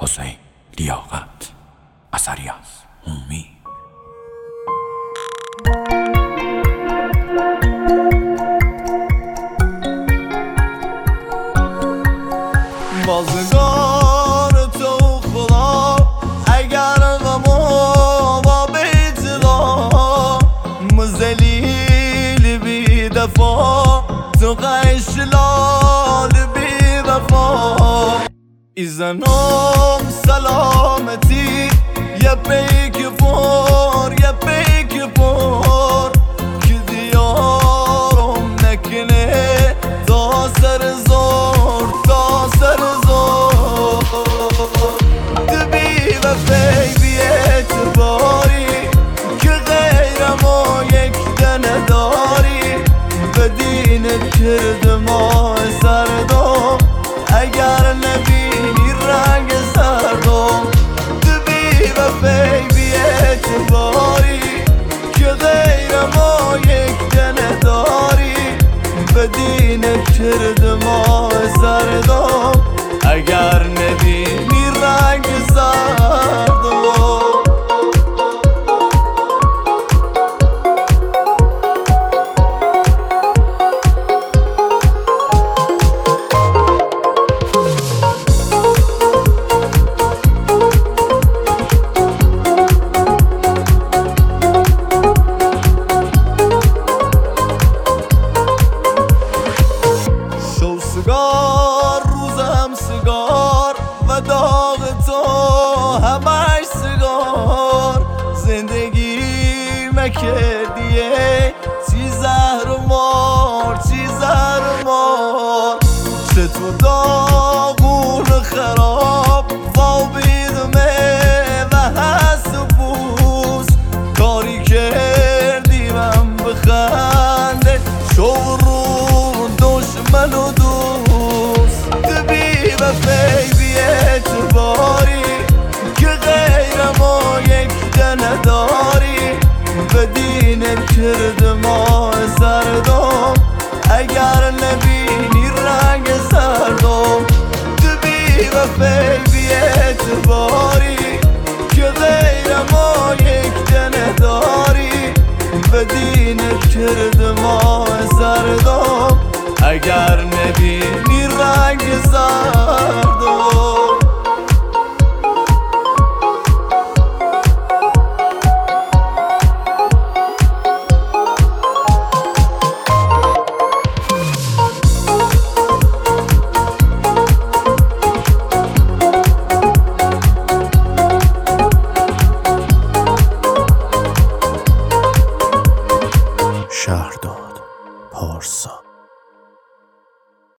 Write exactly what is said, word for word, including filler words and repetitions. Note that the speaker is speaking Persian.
حسین لیاقت، اثری از هومی. بازگار تو خدا اگر غما و بیتقا مزلیل بی دفا تو قشلال بی وفا ایزنم سلامتی یه پیک پر یه پیک پر که دیارم نکنه تا سر زور تا سر زور دبی و فی بی اعتباری که غیرم و یک دنه داری به دینت کرد ما سردم اگر نبینی رنگ سردم دبی و فی بی اعتباری که غیرم و یک دنه داری به دینت کرد ما سردم اگر نبینی رنگ سردم. سگار روزم سگار و داغ تو همش سگار زندگی مکردیه چی زهر و مار چی زهر و مار چه تو داغون خراب و بیدمه و هست و بوس کاری کردی من بخنده شورون دشمن و و فی بی اعتباری که غیرم و یک دنه داری به دینت کرد ما سردم اگر نبینی رنگ سردم دبی و فی بی اعتباری که غیرم و یک دنه داری به دینت کرد ما سردم اگر نبینی رنگ سردم. شهرداد پارسا.